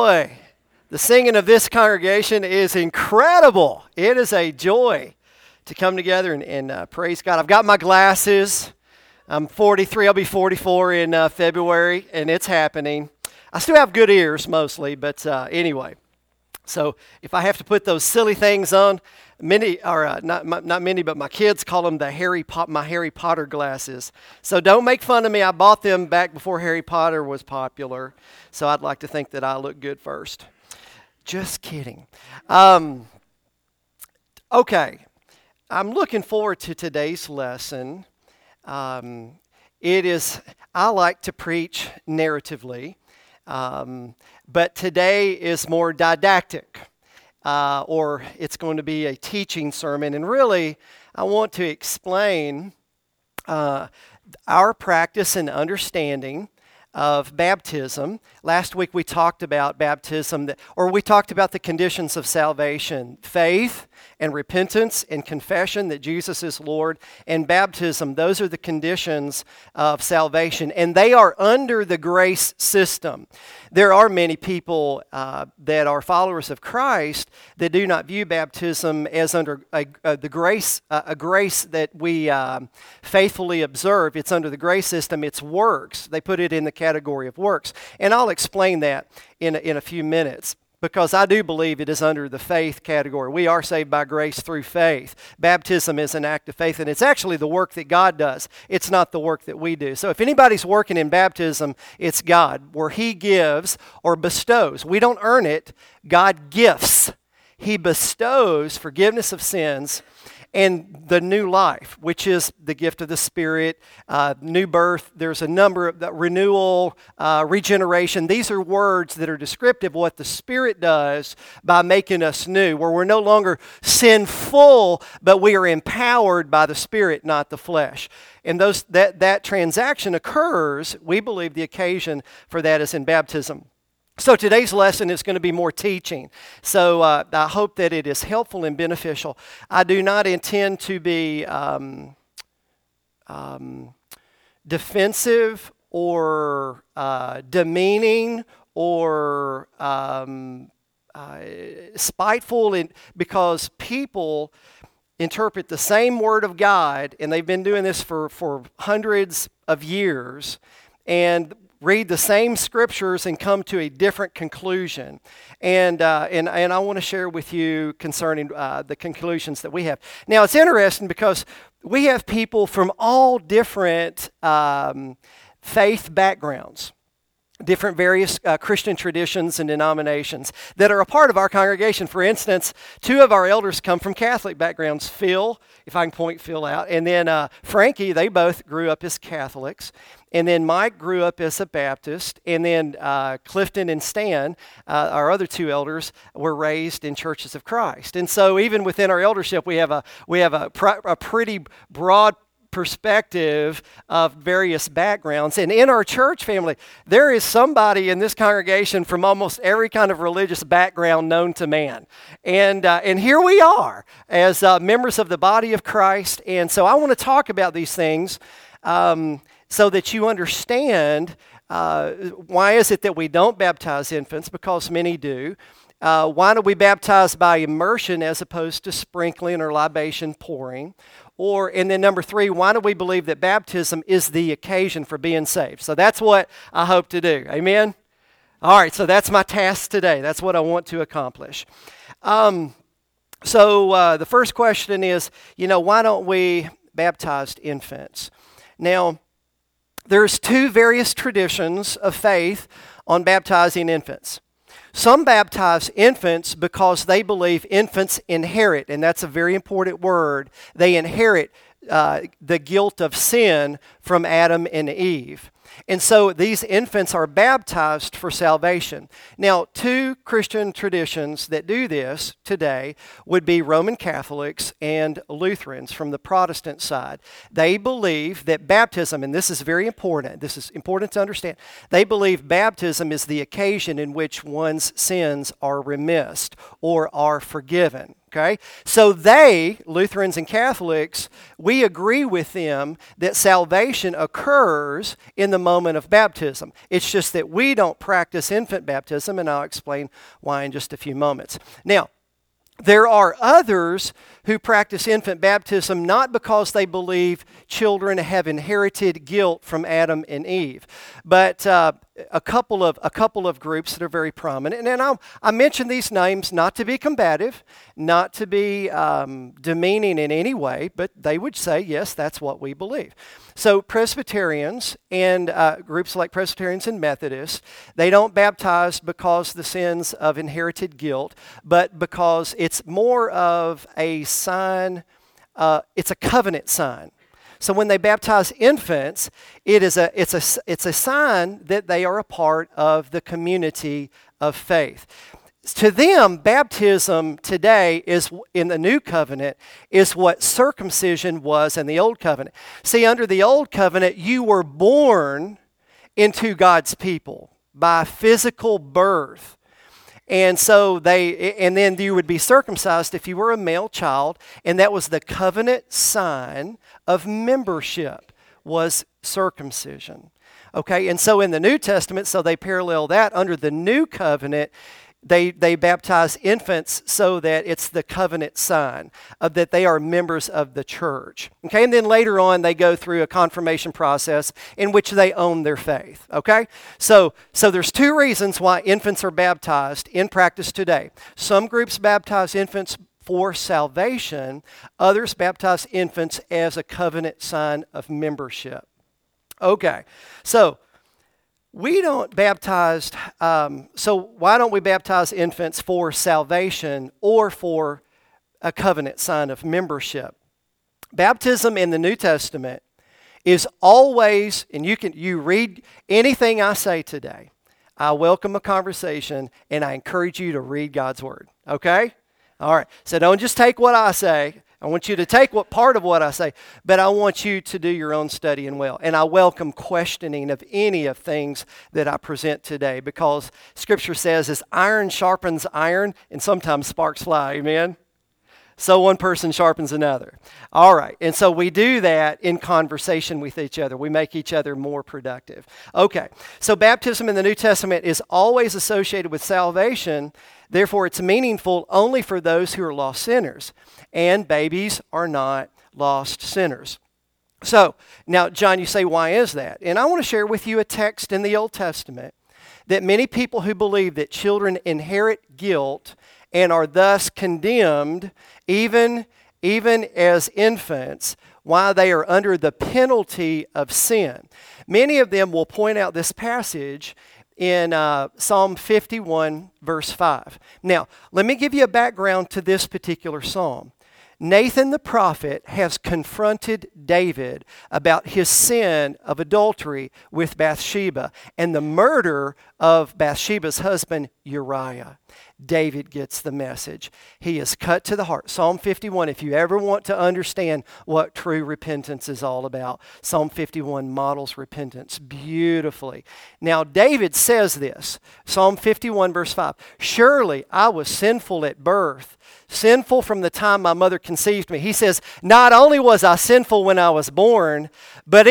Boy, the singing of this congregation is incredible. It is a joy to come together and praise God. I've got my glasses. I'm 43. I'll be 44 in February, and it's happening. I still have good ears mostly, but anyway. So if I have to put those silly things on, not many, but my kids call them my Harry Potter glasses. So don't make fun of me. I bought them back before Harry Potter was popular. So I'd like to think that I look good first. Just kidding. Okay. I'm looking forward to today's lesson. I like to preach narratively. But today is more didactic, or it's going to be a teaching sermon. And really, I want to explain our practice and understanding of baptism. Last week we talked about baptism, we talked about the conditions of salvation: faith and repentance and confession that Jesus is Lord, and baptism. Those are the conditions of salvation, and they are under the grace system. There are many people that are followers of Christ that do not view baptism as under the grace, a grace that we faithfully observe. It's under the grace system. It's works. They put it in the category of works, and I'll explain that in a few minutes, because I do believe it is under the faith category. We are saved by grace through faith. Baptism is an act of faith, and it's actually the work that God does. It's not the work that we do. So if anybody's working in baptism, it's God, where He gives or bestows. We don't earn it. God gifts. He bestows forgiveness of sins and the new life, which is the gift of the Spirit, new birth. There's a number of renewal, regeneration. These are words that are descriptive of what the Spirit does by making us new, where we're no longer sinful, but we are empowered by the Spirit, not the flesh. And that transaction occurs. We believe the occasion for that is in baptism. So today's lesson is going to be more teaching. So I hope that it is helpful and beneficial. I do not intend to be defensive or demeaning or spiteful, because people interpret the same Word of God, and they've been doing this for hundreds of years, and read the same scriptures and come to a different conclusion. And I want to share with you concerning the conclusions that we have. Now, it's interesting because we have people from all different faith backgrounds, different various Christian traditions and denominations that are a part of our congregation. For instance, two of our elders come from Catholic backgrounds. Phil, if I can point Phil out, and then Frankie, they both grew up as Catholics. And then Mike grew up as a Baptist. And then Clifton and Stan, our other two elders, were raised in Churches of Christ. And so even within our eldership, we have a pretty broad perspective of various backgrounds. And in our church family, there is somebody in this congregation from almost every kind of religious background known to man. And here we are as members of the body of Christ. And so I want to talk about these things so that you understand why is it that we don't baptize infants, because many do. Why do we baptize by immersion as opposed to sprinkling or libation pouring? And then number 3, why do we believe that baptism is the occasion for being saved? So that's what I hope to do. Amen? All right, so that's my task today. That's what I want to accomplish. So the first question is, why don't we baptize infants? Now, there's 2 various traditions of faith on baptizing infants. Some baptize infants because they believe infants inherit, and that's a very important word. They inherit the guilt of sin from Adam and Eve. And so these infants are baptized for salvation. Now, 2 Christian traditions that do this today would be Roman Catholics and Lutherans from the Protestant side. They believe that baptism, and this is very important, this is important to understand, they believe baptism is the occasion in which one's sins are remissed or are forgiven. Okay? So they, Lutherans and Catholics, we agree with them that salvation occurs in the moment of baptism. It's just that we don't practice infant baptism, and I'll explain why in just a few moments. Now, there are others who practice infant baptism not because they believe children have inherited guilt from Adam and Eve, but a couple of groups that are very prominent. And I mention these names not to be combative, not to be demeaning in any way, but they would say, yes, that's what we believe. So Presbyterians and groups like Presbyterians and Methodists, they don't baptize because the sins of inherited guilt, but because it's more of a sign, it's a covenant sign. So when they baptize infants, it's a sign that they are a part of the community of faith. To them, baptism today is in the new covenant is what circumcision was in the old covenant. See, under the old covenant, you were born into God's people by physical birth. And so then you would be circumcised if you were a male child, and that was the covenant sign of membership, was circumcision. Okay, and so in the New Testament, so they parallel that under the new covenant, they baptize infants so that it's the covenant sign of that they are members of the church. Okay, and then later on they go through a confirmation process in which they own their faith. Okay, so there's two reasons why infants are baptized in practice today. Some groups baptize infants for salvation. Others baptize infants as a covenant sign of membership. Okay, so we don't baptize, so why don't we baptize infants for salvation or for a covenant sign of membership? Baptism in the New Testament is always, and you read anything I say today, I welcome a conversation and I encourage you to read God's Word, okay? All right, so don't just take what I say. I want you to take part of what I say, but I want you to do your own studying well. And I welcome questioning of any of things that I present today, because Scripture says as iron sharpens iron, and sometimes sparks fly, amen? So one person sharpens another. All right, and so we do that in conversation with each other. We make each other more productive. Okay, so baptism in the New Testament is always associated with salvation. Therefore, it's meaningful only for those who are lost sinners. And babies are not lost sinners. So, now, John, you say, why is that? And I want to share with you a text in the Old Testament that many people who believe that children inherit guilt and are thus condemned, even as infants, why they are under the penalty of sin. Many of them will point out this passage in Psalm 51, verse 5. Now, let me give you a background to this particular psalm. Nathan the prophet has confronted David about his sin of adultery with Bathsheba and the murder of Bathsheba's husband Uriah. David gets the message. He is cut to the heart. Psalm 51, if you ever want to understand what true repentance is all about, Psalm 51 models repentance beautifully. Now, David says this, Psalm 51, verse 5, "Surely I was sinful at birth, sinful from the time my mother conceived me." He says, not only was I sinful when I was born, but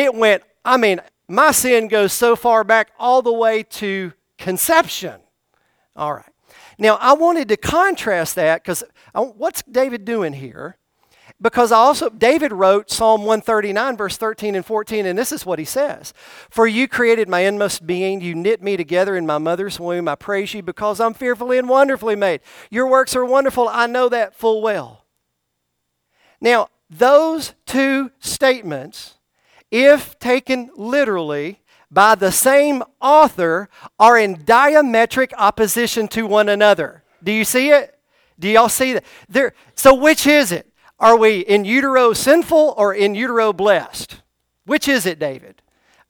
my sin goes so far back all the way to conception. All right. Now, I wanted to contrast that because what's David doing here? Because David wrote Psalm 139, verse 13 and 14, and this is what he says. "For you created my inmost being. You knit me together in my mother's womb. I praise you because I'm fearfully and wonderfully made. Your works are wonderful. I know that full well." Now, those two statements, if taken literally, by the same author, are in diametric opposition to one another. Do you see it? Do y'all see that? So which is it? Are we in utero sinful or in utero blessed? Which is it, David?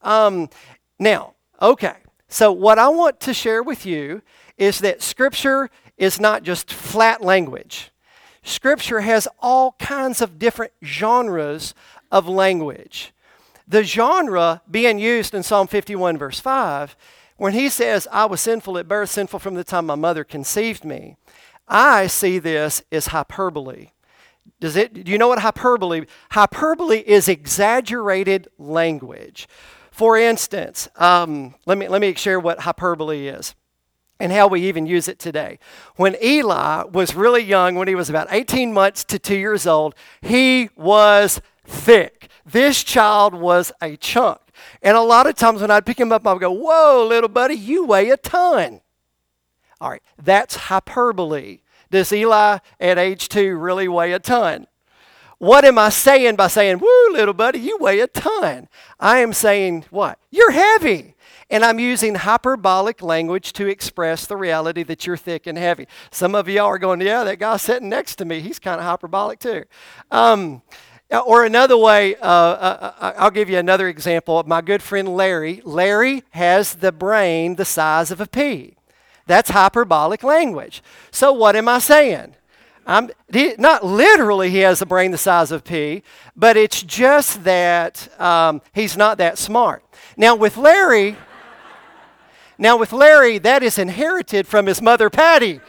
Now, okay. So what I want to share with you is that Scripture is not just flat language. Scripture has all kinds of different genres of language. The genre being used in Psalm 51, verse 5, when he says, "I was sinful at birth, sinful from the time my mother conceived me," I see this as hyperbole. Do you know what hyperbole? Hyperbole is exaggerated language. For instance, let me share what hyperbole is and how we even use it today. When Eli was really young, when he was about 18 months to 2 years old, he was thick. This child was a chunk. And a lot of times when I'd pick him up, I would go, "Whoa, little buddy, you weigh a ton." All right, that's hyperbole. Does Eli at age 2 really weigh a ton? What am I saying by saying, "Woo, little buddy, you weigh a ton"? I am saying what? You're heavy. And I'm using hyperbolic language to express the reality that you're thick and heavy. Some of y'all are going, "Yeah, that guy sitting next to me, he's kind of hyperbolic too." Or another way, I'll give you another example of my good friend Larry. Larry has the brain the size of a pea. That's hyperbolic language. So what am I saying? Not literally he has a brain the size of a pea, but it's just that he's not that smart. Now with Larry, that is inherited from his mother, Patty.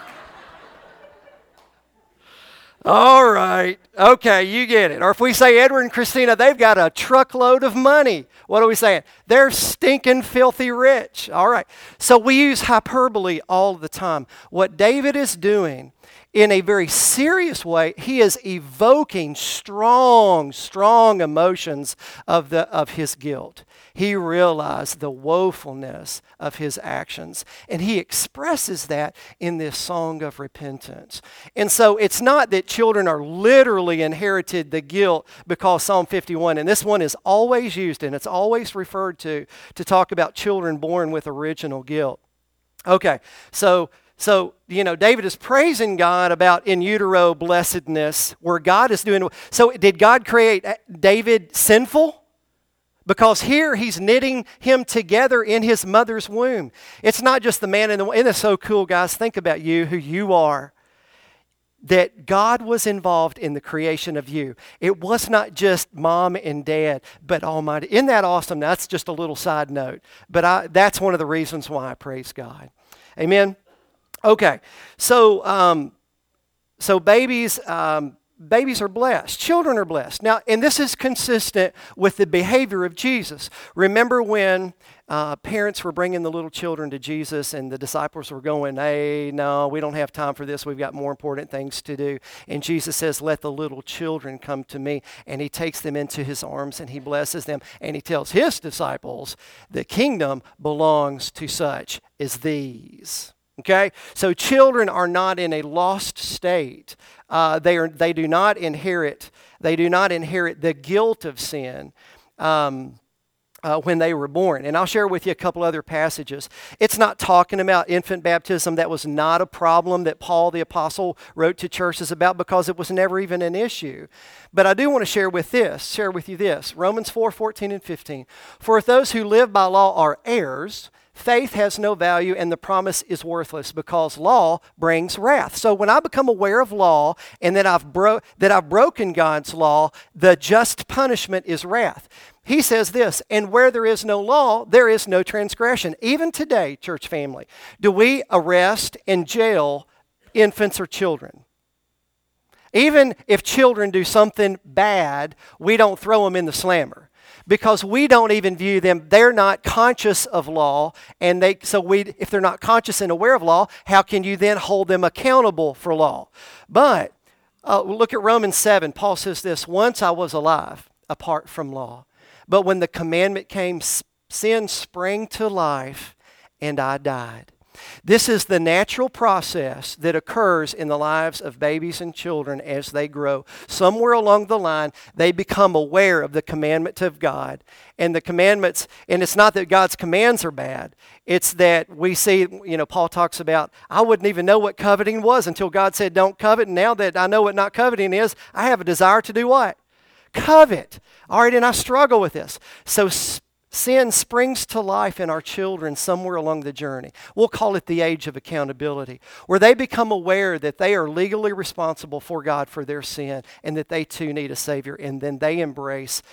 All right. Okay, you get it. Or if we say Edward and Christina, they've got a truckload of money. What are we saying? They're stinking filthy rich. All right. So we use hyperbole all the time. What David is doing in a very serious way, he is evoking strong emotions of his guilt. He realized the woefulness of his actions, and he expresses that in this song of repentance. And so it's not that children are literally inherited the guilt because Psalm 51, and this one is always used and it's always referred to talk about children born with original guilt. Okay, so David is praising God about in utero blessedness, where God is doing. So did God create David sinful? Because here he's knitting him together in his mother's womb. It's not just the man in the womb. Isn't it so cool, guys? Think about you, who you are. That God was involved in the creation of you. It was not just mom and dad, but Almighty. Isn't that awesome? That's just a little side note. But that's one of the reasons why I praise God. Amen. Okay, so babies are blessed. Children are blessed. Now, and this is consistent with the behavior of Jesus. Remember when parents were bringing the little children to Jesus and the disciples were going, "Hey, no, we don't have time for this. We've got more important things to do." And Jesus says, "Let the little children come to me." And he takes them into his arms and he blesses them. And he tells his disciples, "The kingdom belongs to such as these." Okay, so children are not in a lost state. They do not inherit the guilt of sin when they were born. And I'll share with you a couple other passages. It's not talking about infant baptism. That was not a problem that Paul the Apostle wrote to churches about because it was never even an issue. But I do want to share with you this. Romans 4:14 and 15. "For if those who live by law are heirs, faith has no value and the promise is worthless because law brings wrath." So when I become aware of law and that I've broken God's law, the just punishment is wrath. He says this, "And where there is no law, there is no transgression." Even today, church family, do we arrest and jail infants or children? Even if children do something bad, we don't throw them in the slammer. Because we don't even view them, they're not conscious of law, and if they're not conscious and aware of law, how can you then hold them accountable for law? But look at Romans 7. Paul says this, "Once I was alive apart from law, but when the commandment came, sin sprang to life, and I died." This is the natural process that occurs in the lives of babies and children as they grow. Somewhere along the line, they become aware of the commandment of God. And the commandments, and it's not that God's commands are bad. It's that we see, Paul talks about, I wouldn't even know what coveting was until God said, "Don't covet." And now that I know what not coveting is, I have a desire to do what? Covet. All right, and I struggle with this. So sin springs to life in our children somewhere along the journey. We'll call it the age of accountability, where they become aware that they are legally responsible for God for their sin and that they too need a Savior, and then they embrace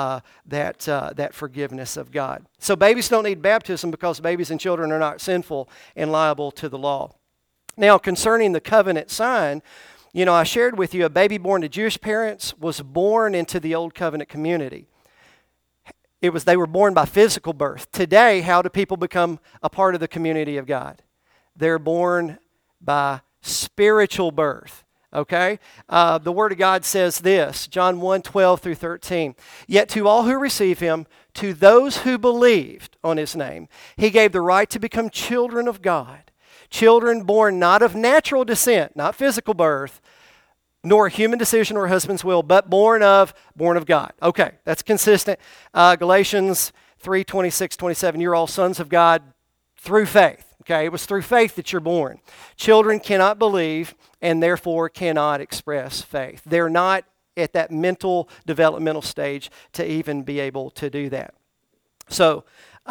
that forgiveness of God. So babies don't need baptism because babies and children are not sinful and liable to the law. Now, concerning the covenant sign, I shared with you a baby born to Jewish parents was born into the Old Covenant community. they were born by physical birth. Today, how do people become a part of the community of God? They're born by spiritual birth. Okay? The Word of God says this, John 1:12 through 13. Yet to all who receive him, to those who believed on his name, he gave the right to become children of God. Children born not of natural descent, not physical birth, nor human decision or husband's will, but born of God. Okay, that's consistent. Galatians 3:26, 27, you're all sons of God through faith. Okay, it was through faith that you're born. Children cannot believe and therefore cannot express faith. They're not at that mental developmental stage to even be able to do that. So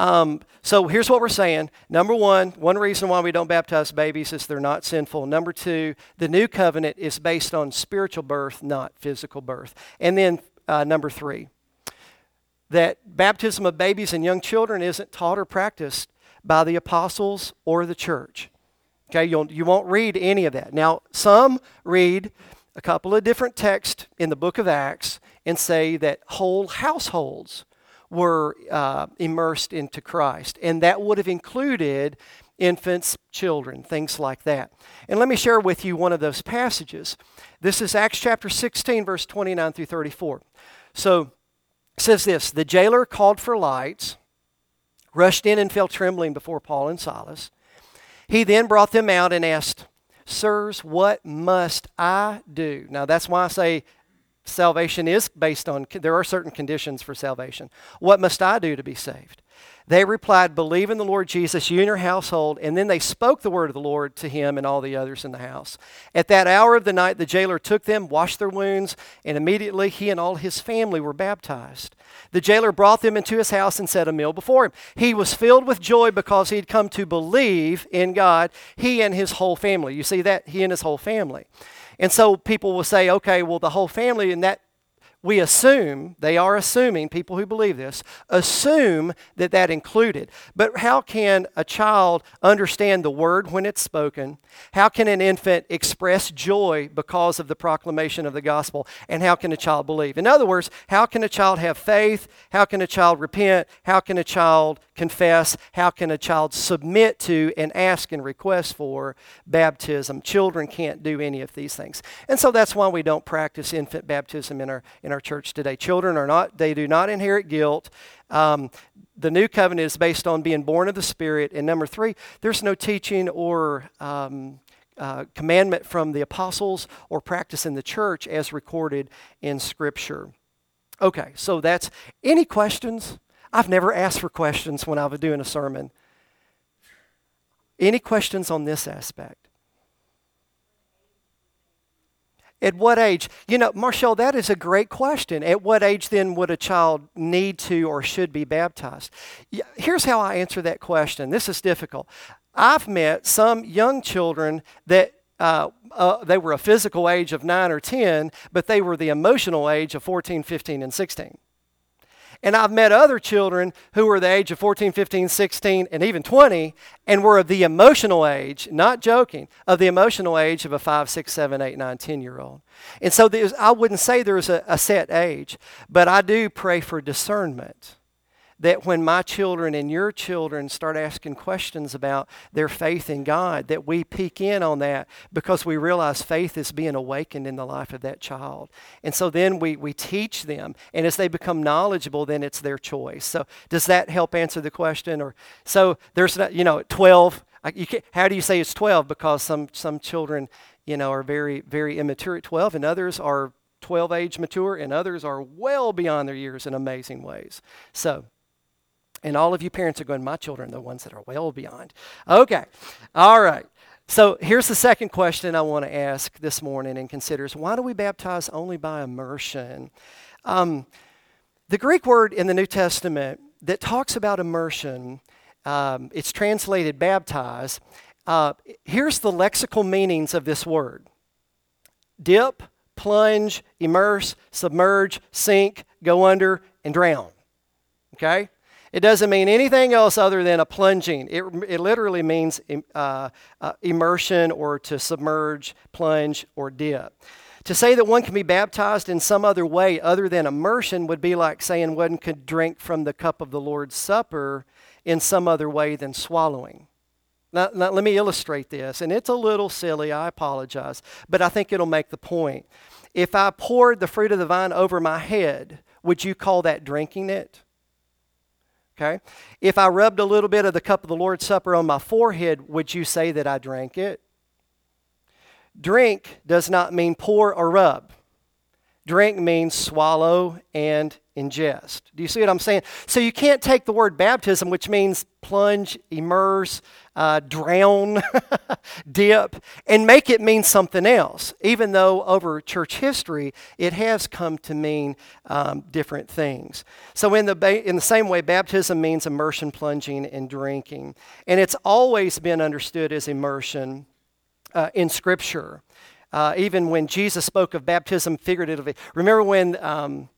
here's what we're saying. Number one reason why we don't baptize babies is they're not sinful. Number two, the new covenant is based on spiritual birth, not physical birth. And then number three, that baptism of babies and young children isn't taught or practiced by the apostles or the church. Okay, you won't read any of that. Now, some read a couple of different texts in the book of Acts and say that whole households were immersed into Christ, and that would have included infants, children, things like that. And let me share with you one of those passages. This is Acts chapter 16, verse 29 through 34. So it says this, the jailer called for lights, rushed in and fell trembling before Paul and Silas. He then brought them out and asked, sirs, what must I do? Now that's why I say salvation is based on, there are certain conditions for salvation. What must I do to be saved? They replied, believe in the Lord Jesus, you and your household. And then they spoke the word of the Lord to him and all the others in the house. At that hour of the night, the jailer took them, washed their wounds, and immediately he and all his family were baptized. The jailer brought them into his house and set a meal before him. He was filled with joy because he had come to believe in God, he and his whole family. You see that? He and his whole family. And so people will say, okay, well, the whole family, and that we assume, they are assuming, people who believe this, assume that that included. But how can a child understand the word when it's spoken? How can an infant express joy because of the proclamation of the gospel? And how can a child believe? In other words, how can a child have faith? How can a child repent? How can a child confess? How can a child submit to and ask and request for baptism? Children can't do any of these things. And so that's why we don't practice infant baptism in our church today. Children they do not inherit guilt. The new covenant is based on being born of the Spirit. And number three, there's no teaching or commandment from the apostles or practice in the church as recorded in Scripture. Okay, so that's, any questions? I've never asked for questions when I was doing a sermon. Any questions on this aspect? At what age? You know, Marshall, that is a great question. At what age then would a child need to or should be baptized? Here's how I answer that question. This is difficult. I've met some young children that they were a physical age of 9 or 10, but they were the emotional age of 14, 15, and 16. And I've met other children who were the age of 14, 15, 16, and even 20, and were of the emotional age, not joking, of the emotional age of a 5, 6, 7, 8, 9, 10-year-old. And so I wouldn't say there's a set age, but I do pray for discernment. That when my children and your children start asking questions about their faith in God, that we peek in on that because we realize faith is being awakened in the life of that child. And so then we teach them, and as they become knowledgeable, then it's their choice. So does that help answer the question? Or so there's not, 12. How do you say it's 12? Because some children, are very, very immature at 12, and others are 12 age mature, and others are well beyond their years in amazing ways. So. And all of you parents are going, my children are the ones that are well beyond. Okay. All right. So here's the second question I want to ask this morning and consider is, why do we baptize only by immersion? The Greek word in the New Testament that talks about immersion, it's translated baptize. Here's the lexical meanings of this word. Dip, plunge, immerse, submerge, sink, go under, and drown. Okay? It doesn't mean anything else other than a plunging. It literally means immersion or to submerge, plunge, or dip. To say that one can be baptized in some other way other than immersion would be like saying one could drink from the cup of the Lord's Supper in some other way than swallowing. Now, let me illustrate this, and it's a little silly, I apologize, but I think it'll make the point. If I poured the fruit of the vine over my head, would you call that drinking it? Okay. If I rubbed a little bit of the cup of the Lord's Supper on my forehead, would you say that I drank it? Drink does not mean pour or rub. Drink means swallow and ingest. Do you see what I'm saying? So you can't take the word baptism, which means plunge, immerse, drown, dip, and make it mean something else, even though over church history it has come to mean different things. So in the same way, baptism means immersion, plunging, and drinking. And it's always been understood as immersion in Scripture. Even when Jesus spoke of baptism figuratively. Remember when,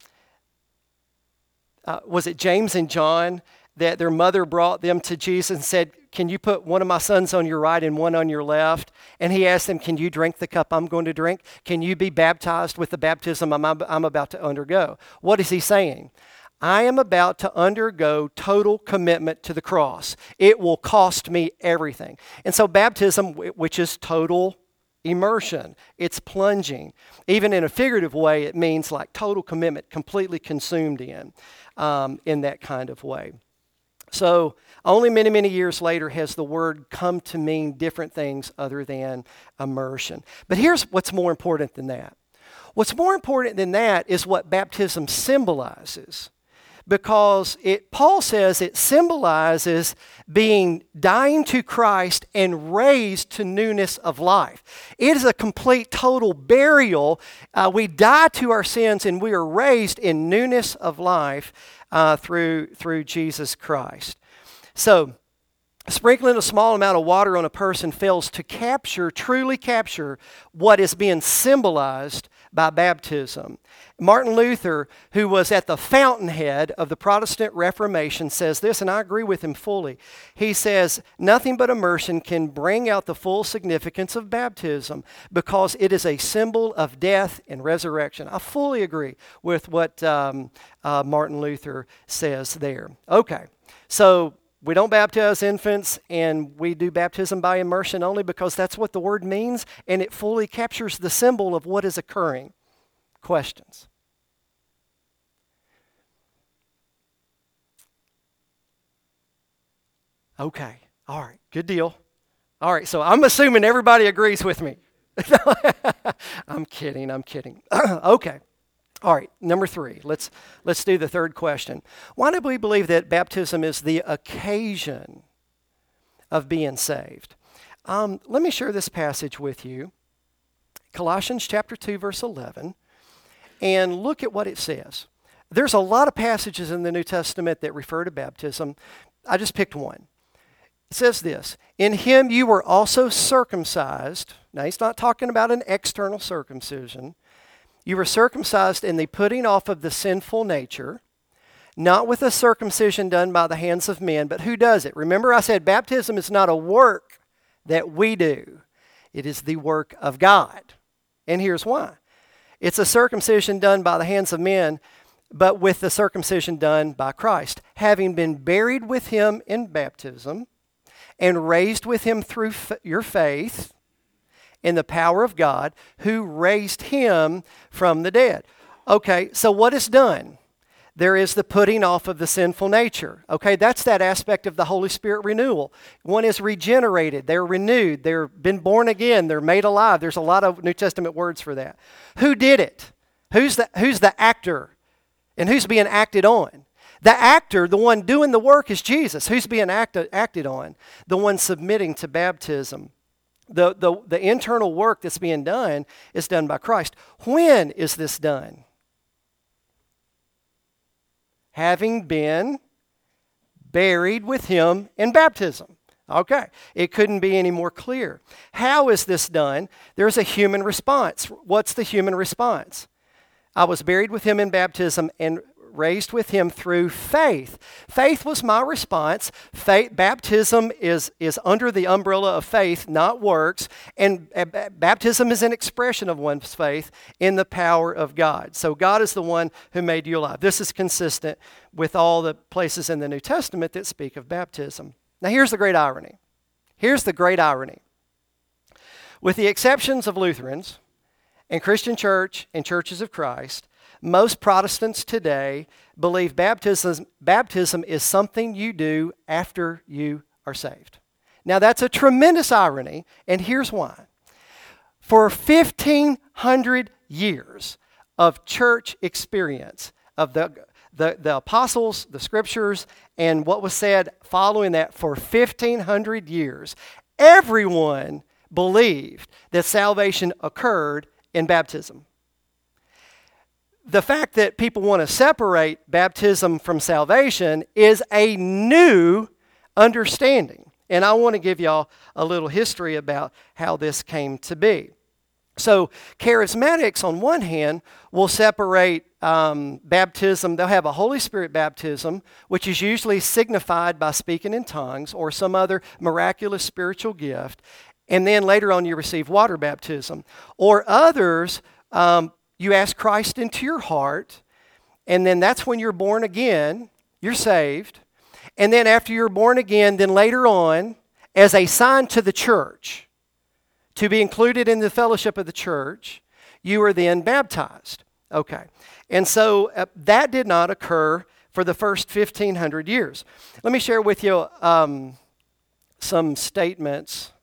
was it James and John, that their mother brought them to Jesus and said, can you put one of my sons on your right and one on your left? And he asked them, can you drink the cup I'm going to drink? Can you be baptized with the baptism I'm about to undergo? What is he saying? I am about to undergo total commitment to the cross. It will cost me everything. And so baptism, which is total immersion, it's plunging. Even in a figurative way, it means like total commitment, completely consumed in that kind of way. So only many, many years later has the word come to mean different things other than immersion. But here's what's more important than that. What's more important than that is what baptism symbolizes. Because Paul says it symbolizes dying to Christ and raised to newness of life. It is a complete, total burial. We die to our sins and we are raised in newness of life through Jesus Christ. So, sprinkling a small amount of water on a person fails to truly capture what is being symbolized by baptism. Martin Luther, who was at the fountainhead of the Protestant Reformation, says this, and I agree with him fully. He says, nothing but immersion can bring out the full significance of baptism because it is a symbol of death and resurrection. I fully agree with what Martin Luther says there. Okay, so we don't baptize infants, and we do baptism by immersion only because that's what the word means, and it fully captures the symbol of what is occurring. Questions? Okay, all right, good deal. All right, so I'm assuming everybody agrees with me. I'm kidding. Okay. All right, number 3. Let's do the third question. Why do we believe that baptism is the occasion of being saved? Let me share this passage with you. Colossians chapter 2, verse 11. And look at what it says. There's a lot of passages in the New Testament that refer to baptism. I just picked one. It says this, in him you were also circumcised. Now, he's not talking about an external circumcision. You were circumcised in the putting off of the sinful nature, not with a circumcision done by the hands of men, but who does it? Remember I said baptism is not a work that we do. It is the work of God. And here's why. It's a circumcision done by the hands of men, but with the circumcision done by Christ, having been buried with him in baptism and raised with him through your faith in the power of God who raised him from the dead. Okay, so what is done? There is the putting off of the sinful nature. Okay, that's that aspect of the Holy Spirit renewal. One is regenerated, they're renewed, they've been born again, they're made alive. There's a lot of New Testament words for that. Who did it? Who's the actor? And who's being acted on? The actor, the one doing the work, is Jesus. Who's being acted on? The one submitting to baptism. The internal work that's being done is done by Christ. When is this done? Having been buried with him in baptism. Okay, it couldn't be any more clear. How is this done? There's a human response. What's the human response? I was buried with him in baptism and raised with him through faith. Faith was my response. Baptism is under the umbrella of faith, not works. And baptism is an expression of one's faith in the power of God. So God is the one who made you alive. This is consistent with all the places in the New Testament that speak of baptism. Now here's the great irony. Here's the great irony. With the exceptions of Lutherans and Christian Church and Churches of Christ, most Protestants today believe baptism is something you do after you are saved. Now that's a tremendous irony, and here's why. For 1,500 years of church experience, of the apostles, the scriptures, and what was said following that for 1,500 years, everyone believed that salvation occurred in baptism. The fact that people want to separate baptism from salvation is a new understanding. And I want to give y'all a little history about how this came to be. So charismatics, on one hand, will separate baptism. They'll have a Holy Spirit baptism, which is usually signified by speaking in tongues or some other miraculous spiritual gift. And then later on you receive water baptism. Or others, you ask Christ into your heart, and then that's when you're born again, you're saved. And then after you're born again, then later on, as a sign to the church, to be included in the fellowship of the church, you are then baptized. Okay. And so that did not occur for the first 1,500 years. Let me share with you some statements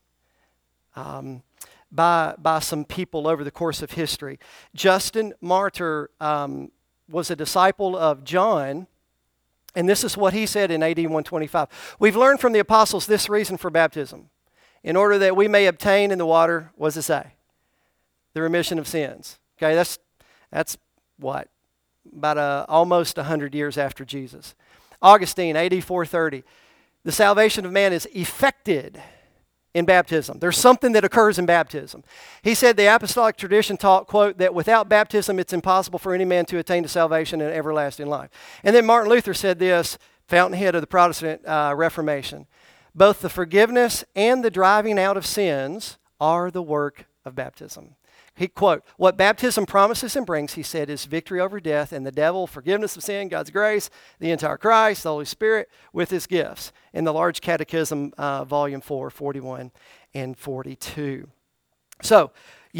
by some people over the course of history. Justin Martyr was a disciple of John, and this is what he said in AD 125. We've learned from the apostles this reason for baptism, in order that we may obtain in the water, what does it say? The remission of sins. Okay, that's what? About almost 100 years after Jesus. Augustine, AD 430. The salvation of man is effected in baptism. There's something that occurs in baptism. He said the apostolic tradition taught, quote, that without baptism it's impossible for any man to attain to salvation and everlasting life. And then Martin Luther said this, fountainhead of the Protestant Reformation. Both the forgiveness and the driving out of sins are the work of baptism. He, quote, what baptism promises and brings, he said, is victory over death and the devil, forgiveness of sin, God's grace, the entire Christ, the Holy Spirit, with his gifts. In the Large Catechism, Volume 4, 41 and 42. So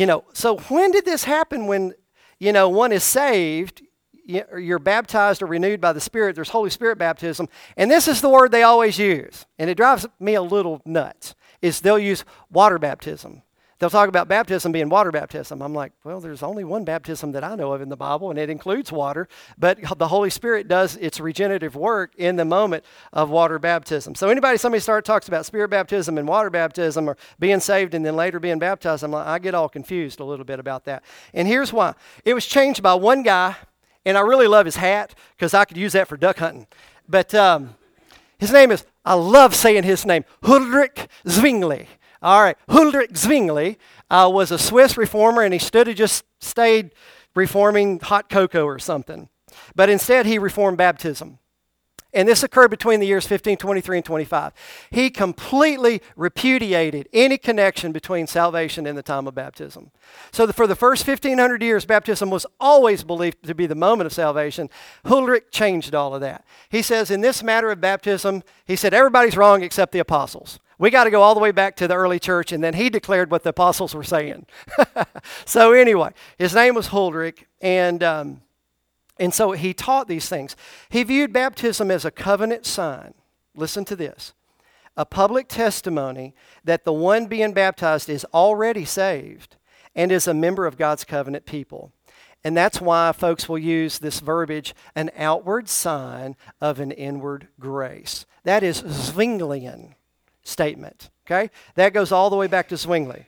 when did this happen when, one is saved, you're baptized or renewed by the Spirit, there's Holy Spirit baptism, and this is the word they always use, and it drives me a little nuts, is they'll use water baptism. They'll talk about baptism being water baptism. I'm like, well, there's only one baptism that I know of in the Bible, and it includes water, but the Holy Spirit does its regenerative work in the moment of water baptism. So somebody talks about Spirit baptism and water baptism or being saved and then later being baptized, I'm like, I get all confused a little bit about that. And here's why. It was changed by one guy, and I really love his hat because I could use that for duck hunting. But his name is, I love saying his name, Huldrych Zwingli. All right, Huldrych Zwingli was a Swiss reformer, and he just stayed reforming hot cocoa or something. But instead, he reformed baptism. And this occurred between the years 1523 and 25. He completely repudiated any connection between salvation and the time of baptism. So for the first 1,500 years, baptism was always believed to be the moment of salvation. Huldrych changed all of that. He says, in this matter of baptism, he said, everybody's wrong except the apostles. We got to go all the way back to the early church, and then he declared what the apostles were saying. So anyway, his name was Huldrych, and so he taught these things. He viewed baptism as a covenant sign. Listen to this. A public testimony that the one being baptized is already saved and is a member of God's covenant people. And that's why folks will use this verbiage, an outward sign of an inward grace. That is Zwinglian statement, okay? That goes all the way back to Zwingli.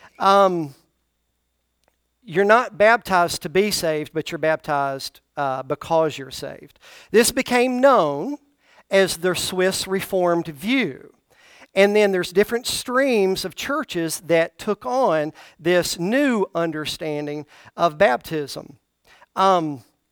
You're not baptized to be saved, but you're baptized because you're saved. This became known as the Swiss Reformed view. And then there's different streams of churches that took on this new understanding of baptism.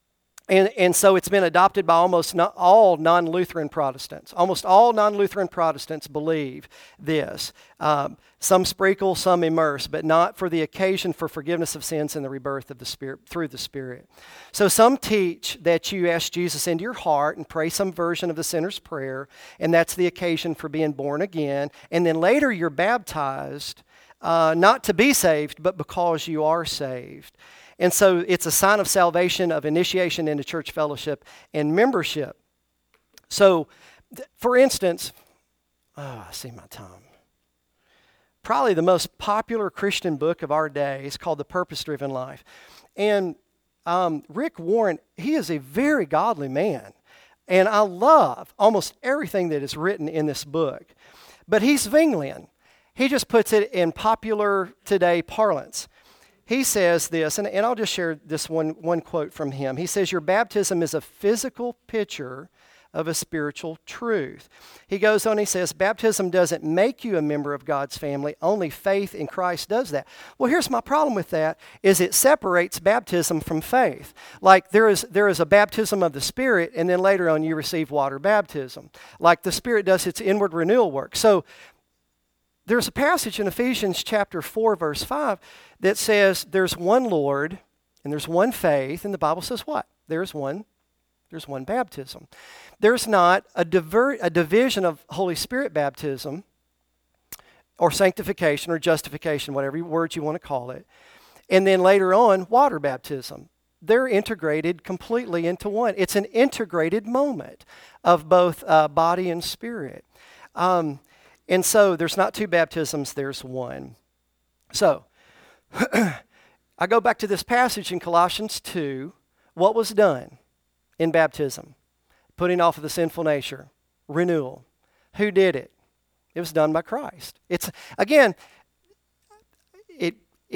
And so it's been adopted by almost not all non-Lutheran Protestants. Almost all non-Lutheran Protestants believe this. Some sprinkle, some immerse, but not for the occasion for forgiveness of sins and the rebirth of the Spirit through the Spirit. So some teach that you ask Jesus into your heart and pray some version of the sinner's prayer, and that's the occasion for being born again. And then later you're baptized, not to be saved, but because you are saved. And so it's a sign of salvation, of initiation into church fellowship and membership. So, for instance, I see my time. Probably the most popular Christian book of our day is called The Purpose-Driven Life. And Rick Warren, he is a very godly man. And I love almost everything that is written in this book. But he's Zwinglian. He just puts it in popular today parlance. He says this, and I'll just share this one quote from him. He says, your baptism is a physical picture of a spiritual truth. He goes on, he says, baptism doesn't make you a member of God's family. Only faith in Christ does that. Well, here's my problem with that, is it separates baptism from faith. Like there is a baptism of the Spirit, and then later on you receive water baptism. Like the Spirit does its inward renewal work. So there's a passage in Ephesians chapter 4, verse 5 that says there's one Lord and there's one faith, and the Bible says what? There's one baptism. There's not a division of Holy Spirit baptism or sanctification or justification, whatever word you want to call it, and then later on water baptism. They're integrated completely into one. It's an integrated moment of both body and spirit. And so there's not two baptisms, there's one. So I go back to this passage in Colossians 2. What was done in baptism? Putting off of the sinful nature, renewal. Who did it? It was done by Christ. It's, again, it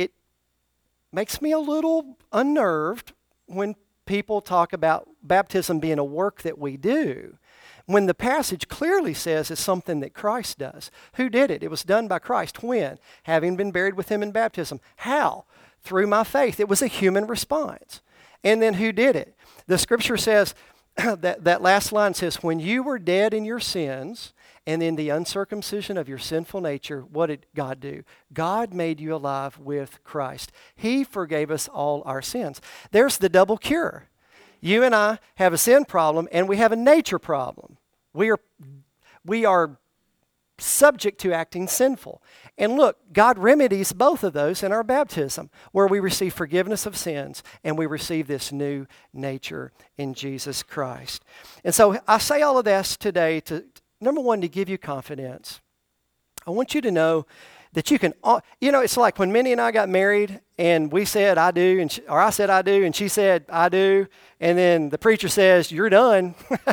makes me a little unnerved when people talk about baptism being a work that we do, when the passage clearly says it's something that Christ does. Who did it? It was done by Christ. When? Having been buried with him in baptism. How? Through my faith. It was a human response. And then who did it? The scripture says, that last line says, when you were dead in your sins and in the uncircumcision of your sinful nature, what did God do? God made you alive with Christ. He forgave us all our sins. There's the double cure. You and I have a sin problem and we have a nature problem. We are subject to acting sinful. And look, God remedies both of those in our baptism, where we receive forgiveness of sins and we receive this new nature in Jesus Christ. And so I say all of this today to, number one, to give you confidence. I want you to know that you can, it's like when Minnie and I got married and we said, I do, or I said, I do, and she said, I do, and then the preacher says, you're done.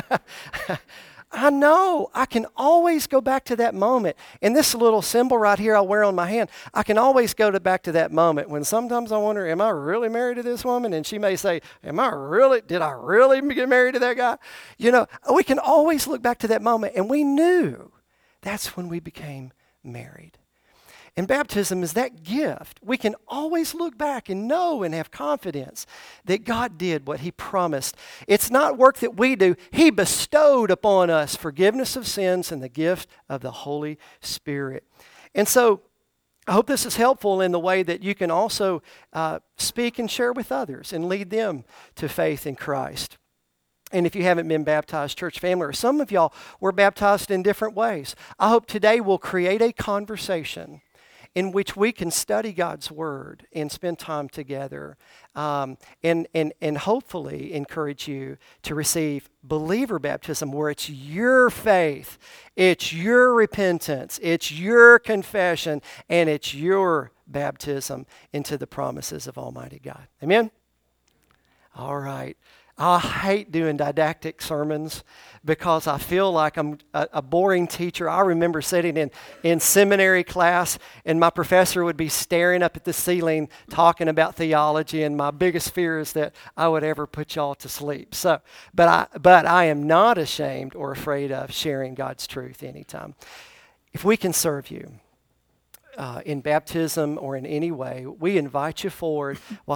I know I can always go back to that moment. And this little symbol right here I wear on my hand, I can always go back to that moment when sometimes I wonder, am I really married to this woman? And she may say, did I really get married to that guy? We can always look back to that moment, and we knew that's when we became married. And baptism is that gift. We can always look back and know and have confidence that God did what he promised. It's not work that we do. He bestowed upon us forgiveness of sins and the gift of the Holy Spirit. And so I hope this is helpful in the way that you can also speak and share with others and lead them to faith in Christ. And if you haven't been baptized, church family, or some of y'all were baptized in different ways, I hope today we'll create a conversation in which we can study God's Word and spend time together, and hopefully encourage you to receive believer baptism, where it's your faith, it's your repentance, it's your confession, and it's your baptism into the promises of Almighty God. Amen? All right. I hate doing didactic sermons because I feel like I'm a boring teacher. I remember sitting in seminary class and my professor would be staring up at the ceiling talking about theology, and my biggest fear is that I would ever put y'all to sleep. But I am not ashamed or afraid of sharing God's truth anytime. If we can serve you in baptism or in any way, we invite you forward while